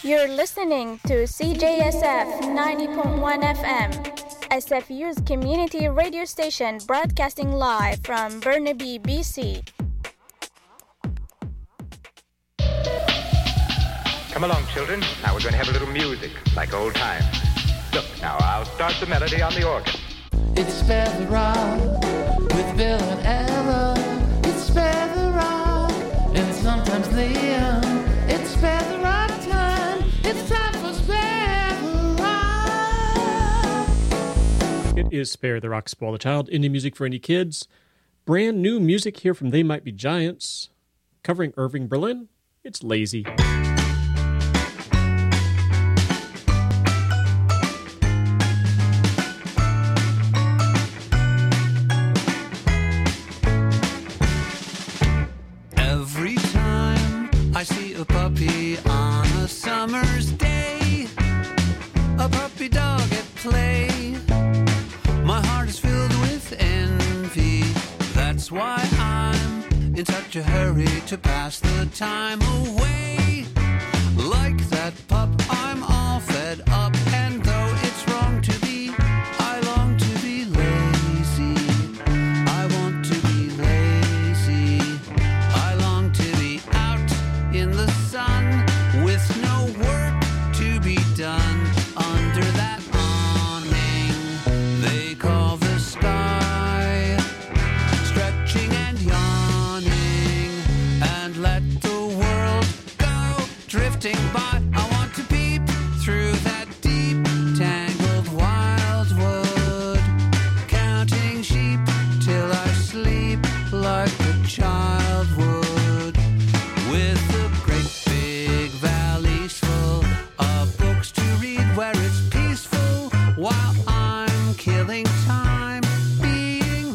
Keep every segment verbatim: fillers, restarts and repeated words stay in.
You're listening to C J S F ninety point one F M, S F U's community radio station broadcasting live from Burnaby, B C. Come along, children. Now we're going to have a little music, like old times. Look, now I'll start the melody on the organ. It's Feather Rock with Bill and Ella. It's Feather Rock and sometimes Liam. It's Feather Rock time. It's time for Spare the Rock. It is Spare the Rock, Spoil the Child, indie music for indie kids. Brand new music here from They Might Be Giants. Covering Irving Berlin, it's Lazy. I see a puppy on a summer's day, a puppy dog at play. My heart is filled with envy. That's why I'm in such a hurry to pass the time away. Like that pup, I'm all fed up, and though it's wrong to be, I long to be lazy. I want to be lazy. I long to be out in the sun with no work to be done under that awning they call the sky, stretching and yawning and let the world go drifting by. I want to peep through that deep tangled wildwood, counting sheep till I sleep like a child would, with the great big valleys full of books to read where it's peaceful, while I'm killing time being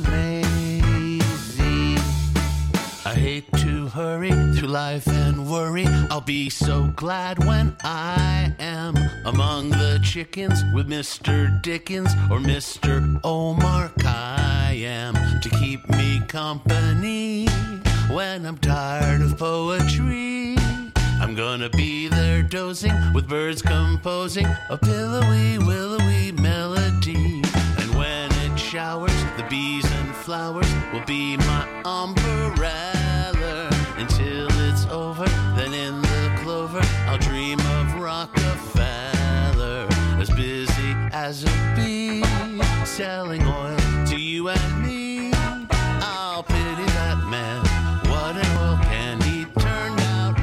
lazy. I hate to hurry through life and worry. I'll be so glad when I am among the chickens with Mister Dickens or Mister Omar Khayyam to keep me company when I'm tired of poetry. I'm gonna be there dozing with birds composing a pillowy, willowy melody. And when it showers, the bees and flowers will be my umbrella. Until it's over, then in the clover I'll dream of Rockefeller, as busy as a bee, selling oil to you and me. I'll pity that man. What an oil can he turn out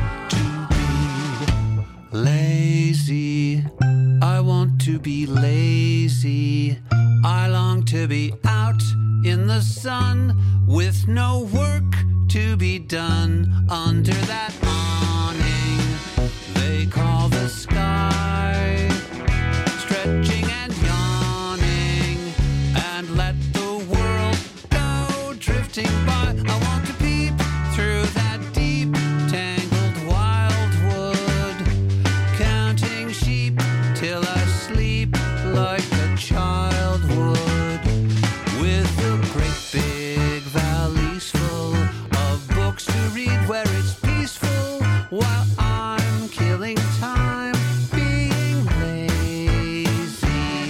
to be? Lazy. I want to be lazy. I long to be out in the sun with no work to be done under that awning they call the sky, stretching and yawning and let the world go drifting by. I want to peep through that deep tangled wildwood, counting sheep till I sleep like a child would, with the great big valleys full of books to read where it's peaceful, while I'm killing time being lazy.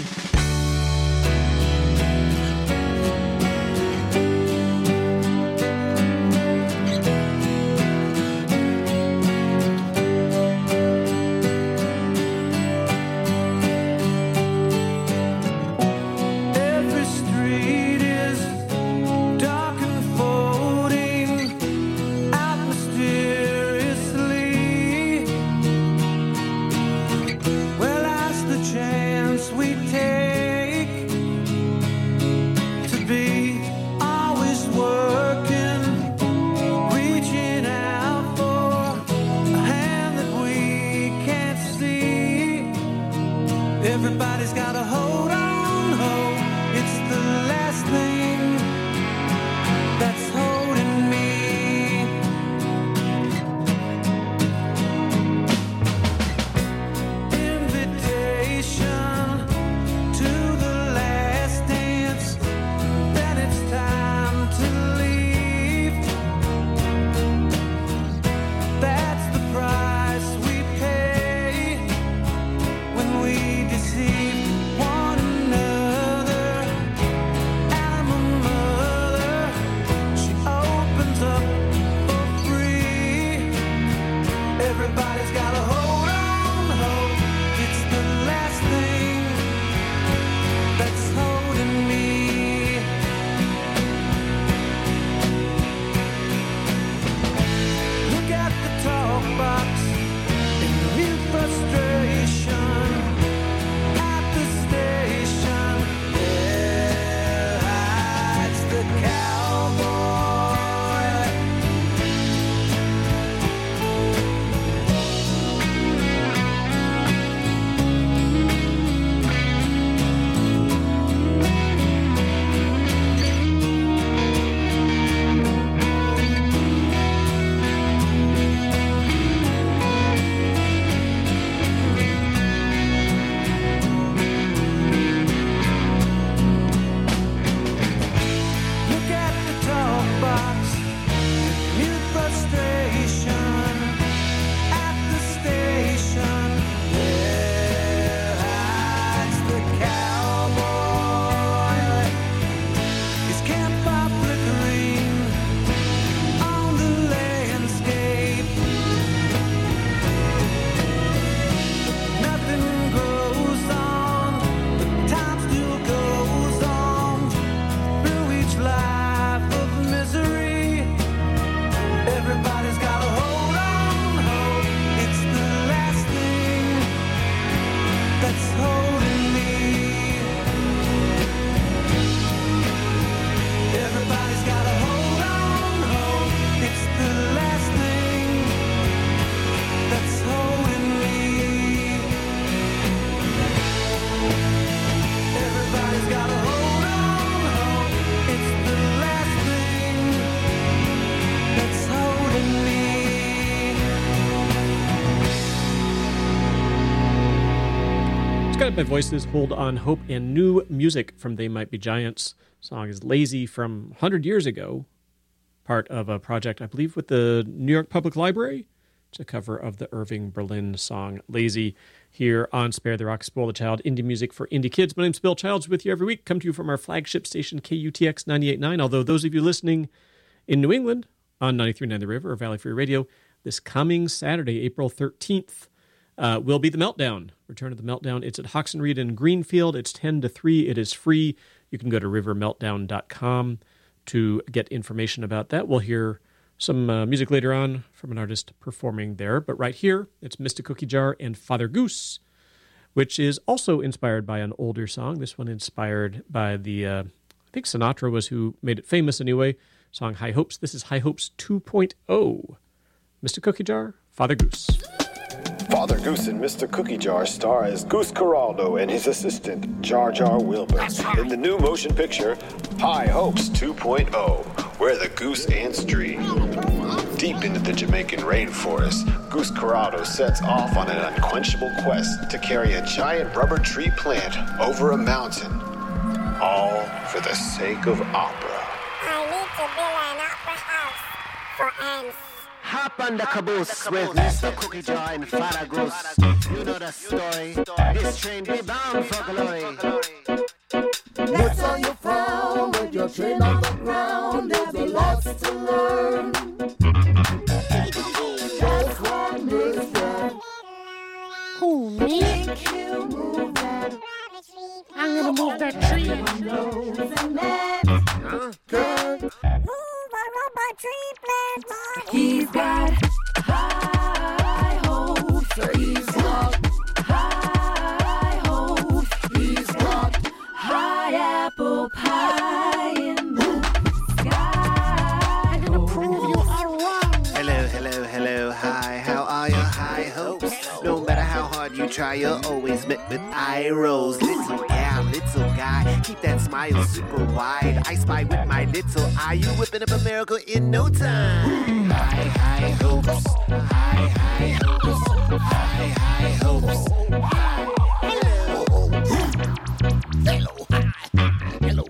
Every street is dark and folding out mysteriously. Well, that's the chance we take to be always working, reaching out for a hand that we can't see. Everybody's got a hold on hope. It's the last thing that's holding me. Invitation to the last dance, then it's time to leave. That's the price we pay. My Voices, Hold On Hope, and new music from They Might Be Giants. The song is Lazy from one hundred years ago, part of a project, I believe, with the New York Public Library. It's a cover of the Irving Berlin song Lazy here on Spare the Rock, Spoil the Child, indie music for indie kids. My name's Bill Childs, with you every week. Come to you from our flagship station, K U T X ninety-eight point nine. Although those of you listening in New England on ninety-three point nine The River or Valley Free Radio, this coming Saturday, April thirteenth, Uh, will be the Meltdown. Return of the Meltdown. It's at Hoxton Reed in Greenfield. It's ten to three. It is free. You can go to river meltdown dot com to get information about that. We'll hear some uh, music later on from an artist performing there. But right here, it's Mister Cookie Jar and Father Goose, which is also inspired by an older song. This one inspired by the, uh, I think Sinatra was who made it famous anyway, song High Hopes. This is High Hopes two point oh. Mister Cookie Jar, Father Goose. Father Goose and Mister Cookie Jar star as Goose Caraldo and his assistant, Jar Jar Wilbur, in the new motion picture, High Hopes two point oh, where the goose ants dream. Deep into the Jamaican rainforest, Goose Caraldo sets off on an unquenchable quest to carry a giant rubber tree plant over a mountain, all for the sake of opera. I need to build an opera house for ants. Hop on the caboose with Mister Cookie Jar and Father Goose. You know the story. This train be bound for glory. What's on your frown with your train on the ground? There's a lot to learn. That's what makes that. Who, me? Make you move that. I'm gonna move that tree. Nose and neck. Huh? Good. Move a rubber tree plant, Marty. He's got high hopes. He's got high hopes. He's got high apple pie in the sky. I'm gonna prove you are wrong. Hello, hello, hello, hi. How are your high hopes? No matter how hard you try, you're always met with eye rolls. Little gal, little guy, keep that smile super wide. I spy with my little eye, you whipping up a miracle in no time. High, high hopes, high, high hopes, high, high hopes. High. Hello, hello, hello.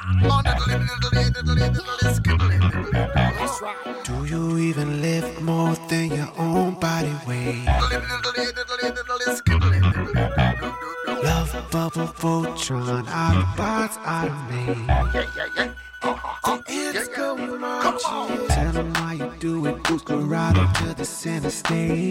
Do you even lift more than your own body weight? Love bubble Voltron, Autobots automate. It's going marching. Tell them why you do it. Goose Caraldo to the center stage.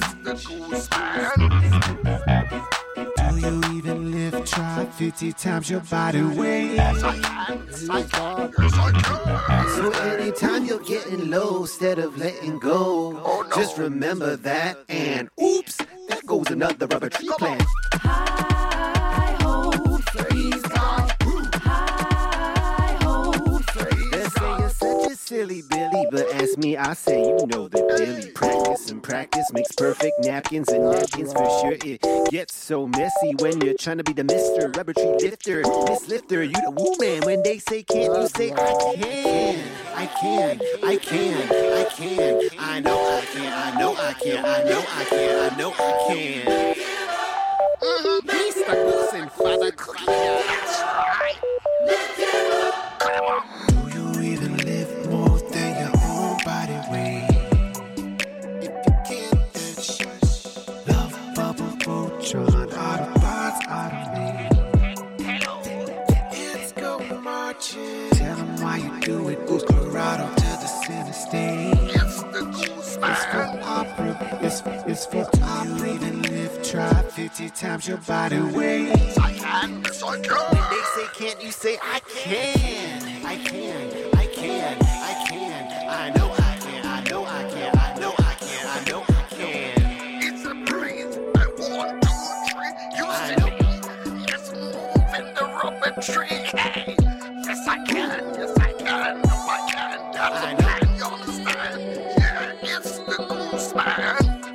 Do you even lift? Try fifty times your body weight. Yes, I can. Yes, I can. Yes, I can. So anytime you're getting low, instead of letting go, oh, no. Just remember that. And oops, there goes another rubber tree plant. High hopes. He's got high hopes. They say you're such a silly Billy, but ask me, I say you know the Billy. Practice and practice makes perfect. Napkins and napkins for sure. It gets so messy when you're trying to be the Mister Rubber Tree Lifter. Miss Lifter, you the woo man. When they say can't, you say I can. I can, I can, I can. I know I can, I know I can, I know I can, I know I can. Mm-hmm. Mister Goose and Father Cookie. That's right. Come on. Do you even lift more than your own body weight? If you can't, then shush. Love bubble Voltron, Autobots automate. Hello. It's going marching. Tell them why you do it. Goose Caraldo to the center stage. It's the juice man. It's for opera. It's, it's for opera. You even lift, try fifty times your body weight. Yes, I can. Yes, I can. When they say can't, you say I can. I can. I can. I can. I know I can. I know I can. I know I can. I know I can. It's a breeze. I want two, three. You I know. Just move in the rubber tree. Hey. Yes, I can. Yes, I can. No, I can. That's I a plan. You understand? Yeah, it's the goose man.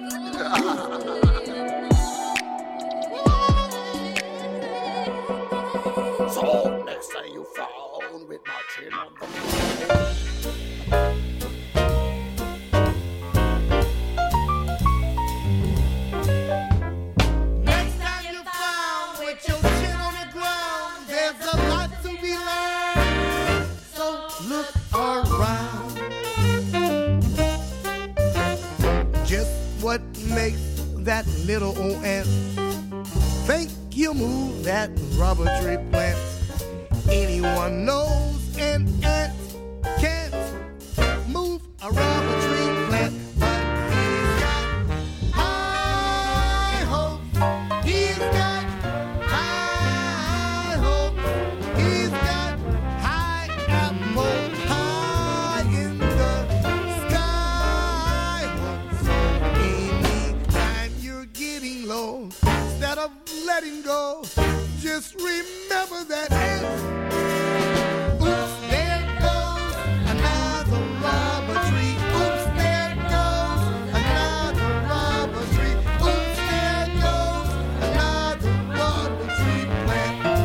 So next time you found with my chin on the next time you found that little old ant. Think he'll move that rubber tree plant. Anyone knows an ant can't move a rubber tree plant. But he's got high hopes. He's got high hopes. He's got high apple high in the sky. So anytime you're getting low, instead of letting go, just remember that ant. Oops, there goes another rubber tree. Oops, there goes another rubber tree. Oops, there goes another rubber tree plant.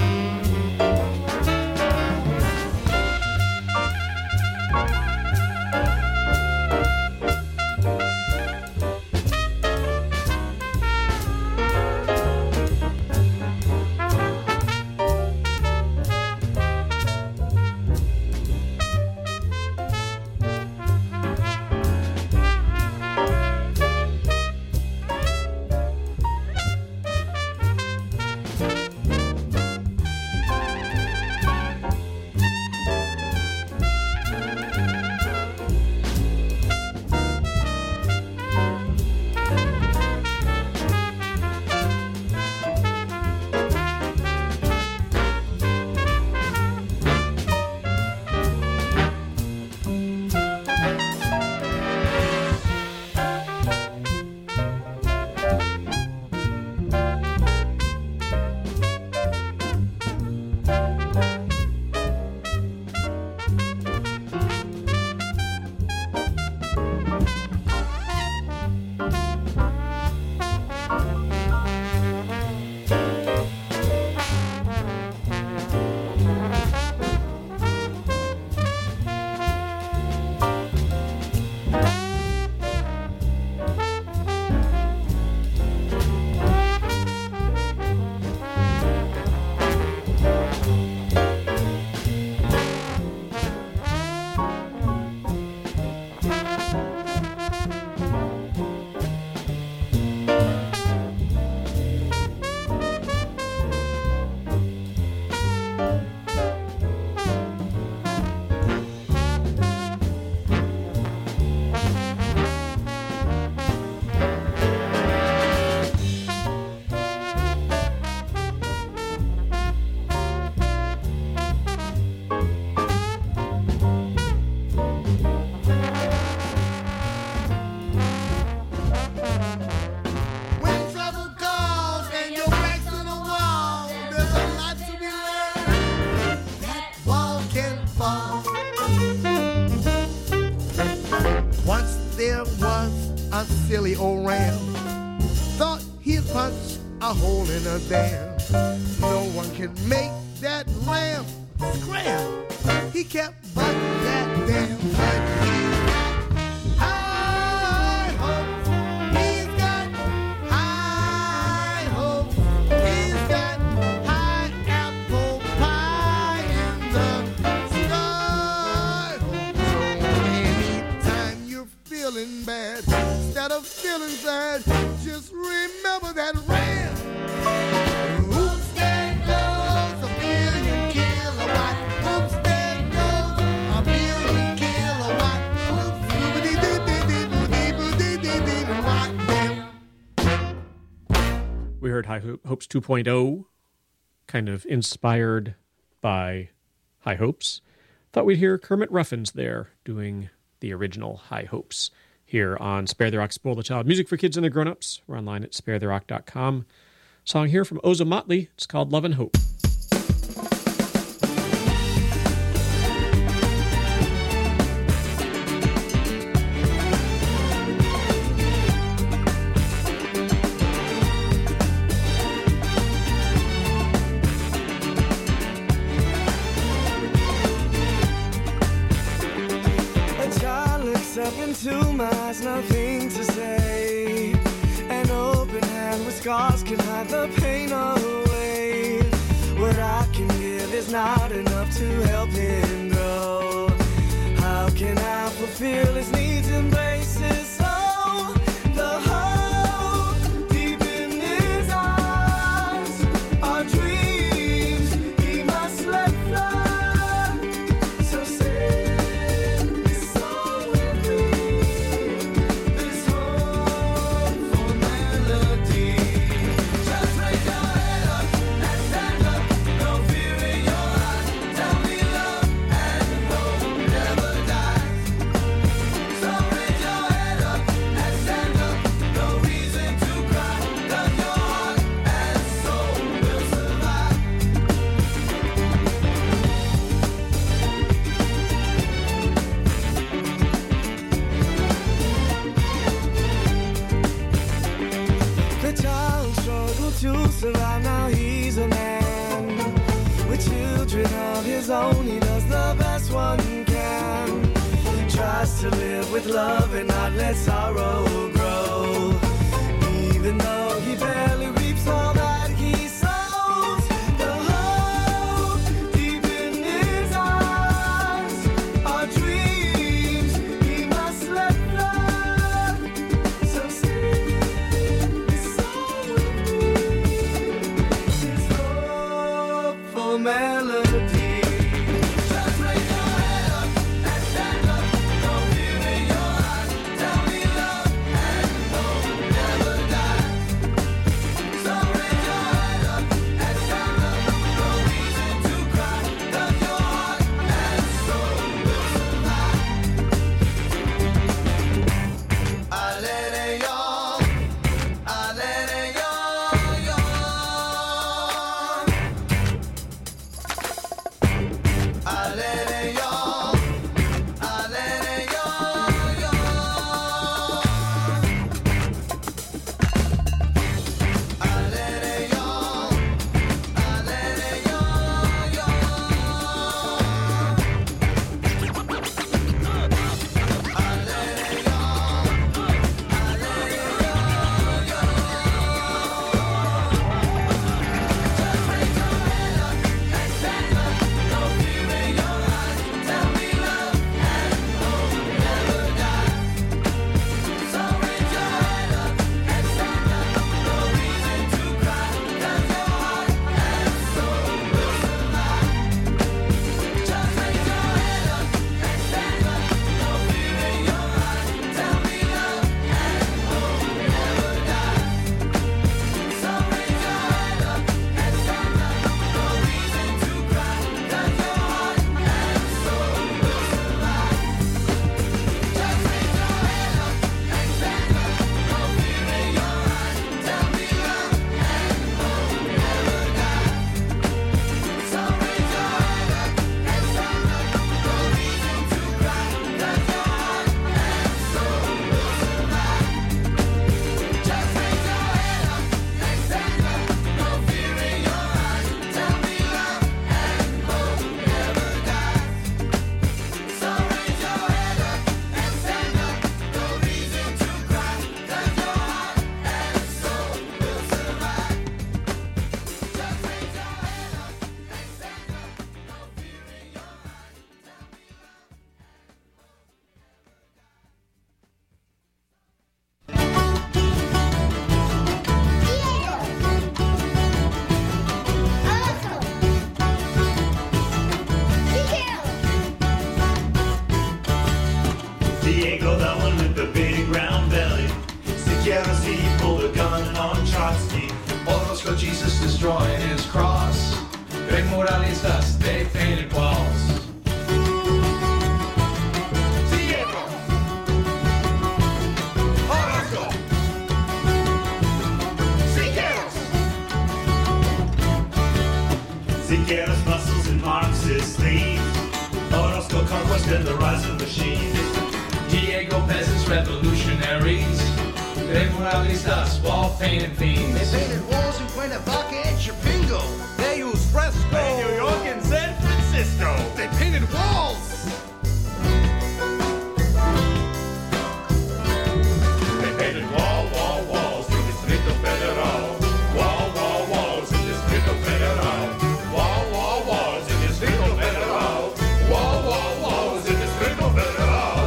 Silly old ram thought he'd punch a hole in a dam. No one can make that ram scram. He kept butting that dam. But he's got high hopes. He's got high hopes. He's got high apple pie in the sky. So anytime you're feeling bad, instead of feeling sad, just remember that ram. Oops, there goes a billion kilowatt. Oops, there goes a billion kilowatt. Oops, we heard High Hopes two point oh, kind of inspired by High Hopes. Thought we'd hear Kermit Ruffins there doing the original High Hopes here on Spare the Rock, Spoil the Child. Music for kids and their grown-ups. We're online at spare the rock dot com. Song here from Oza Motley. It's called Love and Hope. Into my eyes, nothing to say. An open hand with scars can hide the pain away. What I can give is not enough to help him grow. How can I fulfill his needs, embrace his soul? The hope best to live with love and not let sorrow grow. Even though he barely reaps all that he sows, the hope deep in his eyes are dreams he must let flood. So sing this song with me, this hopeful melody. Just raise your head up and stand up, no fear in your eyes. Tell me love and hope never die. So raise your head up and stand up, no reason to cry, 'cause your heart and soul will survive. Aleluya, aleluya, aleluya, Diego, the one with the big round belly. Siqueiros, he pulled a gun on Trotsky. Orozco, Jesus destroying his cross. Big Moralistas, they painted walls. Diego! Orozco! Siqueiros! Siqueiros, muscles and Marxist thieves. Orozco, conquest and the rise of machines. Diego, peasants, revolutionaries. Big Moralistas, wall painted fiends. They painted walls in Cuernavaca and Chapingo. They used fresco. In New York and San Francisco. They painted walls. They painted wall, wall, walls in Distrito Federal. Wall, wall, walls in Distrito Federal. Wall, wall, walls in Distrito Federal. Wall, wall, walls in Distrito Federal.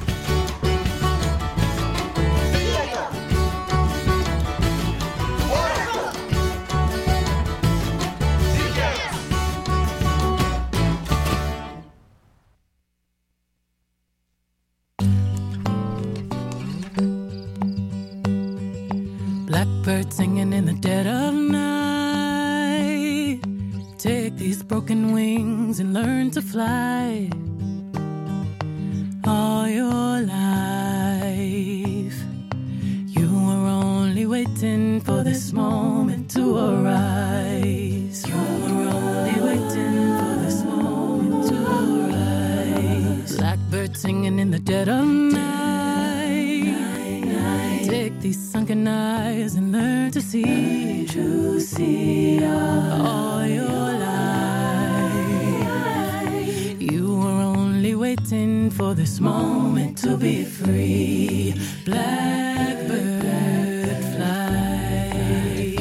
Blackbird singing in the dead of night. Take these broken wings and learn to fly. All your life, you were only waiting for this moment to arise. You were only waiting for this moment to arise. Blackbird singing in the dead of night. Take these sunken eyes and learn to see, to see all your life. You were only waiting waiting for this moment to be free. Blackbird fly,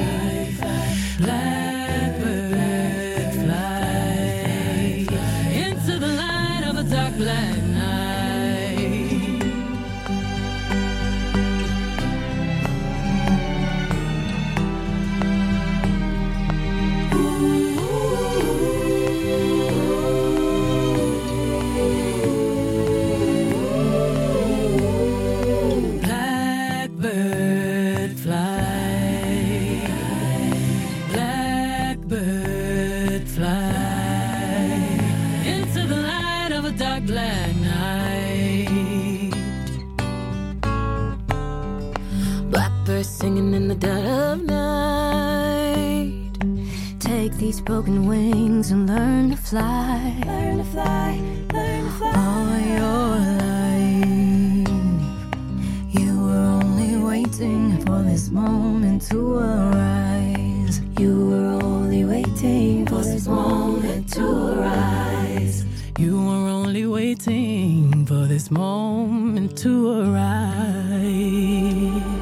blackbird fly into the light of a dark black night. Blackbird fly, blackbird fly into the light of a dark black night. Blackbird singing in the dead of night. Take these broken wings and learn to fly. Learn to fly, learn to fly. All your life, you were only waiting for this moment to arise. You were only waiting for this moment to arise. You were only waiting for this moment to arise.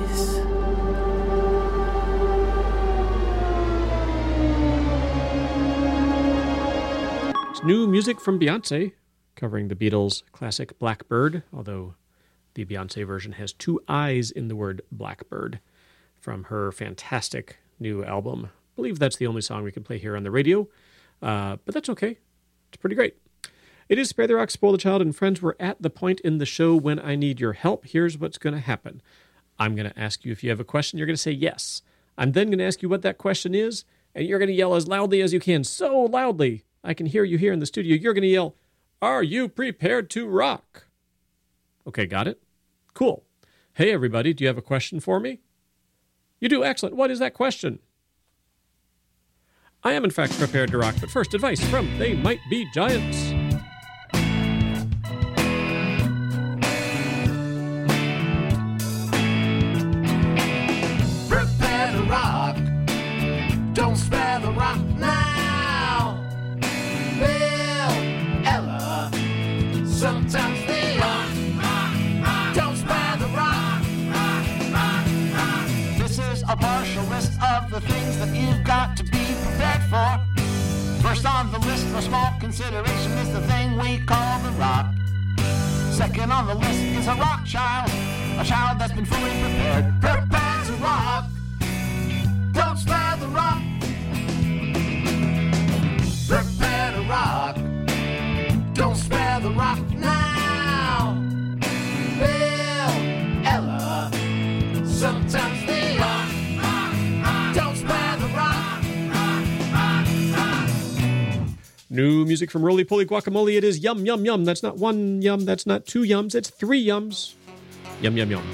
It's new music from Beyonce, covering the Beatles' classic Blackbird, although the Beyonce version has two I's in the word Blackbird, from her fantastic new album. I believe that's the only song we can play here on the radio, uh, but that's okay. It's pretty great. It is Spare the Rock, Spoil the Child, and friends, we're at the point in the show when I need your help. Here's what's going to happen. I'm going to ask you if you have a question. You're going to say yes. I'm then going to ask you what that question is, and you're going to yell as loudly as you can, so loudly I can hear you here in the studio. You're going to yell, "Are you prepared to rock?" Okay, got it? Cool. Hey, everybody, do you have a question for me? You do? Excellent. What is that question? I am, in fact, prepared to rock, but first, advice from They Might Be Giants. Prepare to rock. Don't spare the rock now. Bill, Ella, sometimes they rock. Don't spare the rock. This is a partial list of the things that you've got to be prepared for. First on the list for small consideration is the thing we call the rock. Second on the list is a rock child, a child that's been fully prepared. Prepare to rock. Don't spare the rock. Prepare to rock. Don't spare the rock now. Bill, Ella, sometimes they rock. Don't spare the rock. New music from Roly Poly Guacamole. It is Yum Yum Yum. That's not one yum. That's not two yums. It's three yums. Yum Yum Yum.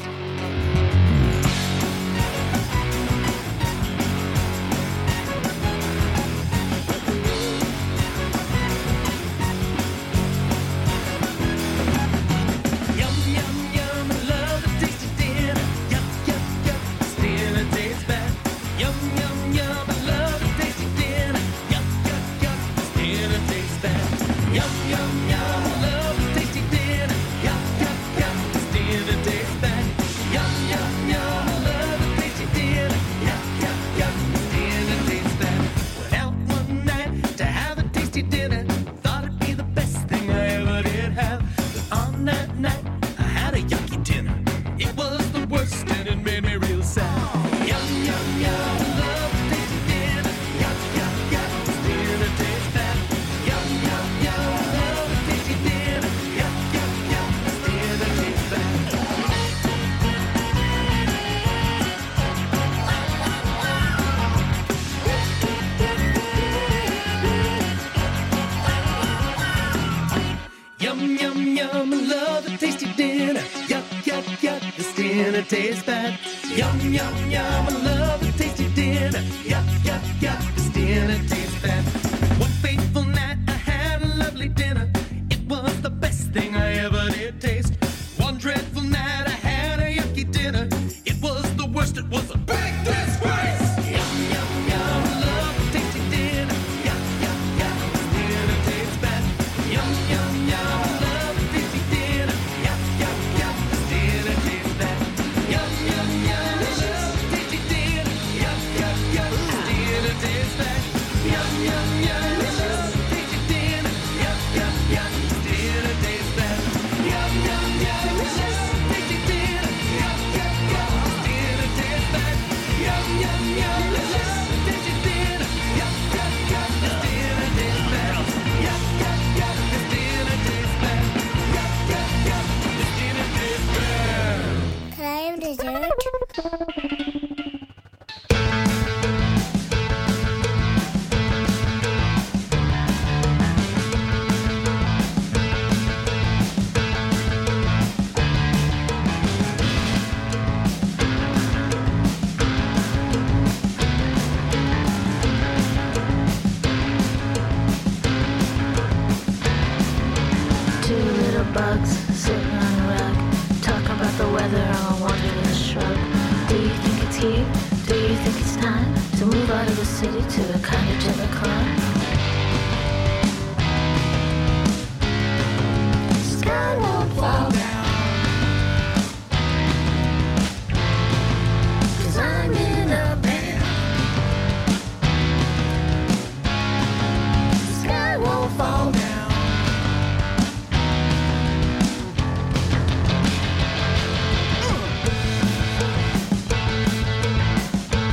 dinner tastes bad. Yum, yum, yum, I love a tasty dinner. Yuck, yuck, yuck, this dinner tastes bad. One fateful night I had a lovely dinner. It was the best thing I ever did taste. One dreadful night I had a yucky dinner. It was the worst, it was a big disgrace. Yum, yum, yum, I love a tasty dinner. Yuck, yuck, yuck, this dinner tastes bad. Yum, yum, yum, I love a tasty dinner. bugs sitting on a rug, talking about the weather all wondering a shrug. Do you think it's here? Do you think it's time to move out of the city to a cottage in the climb? Sky won't fly.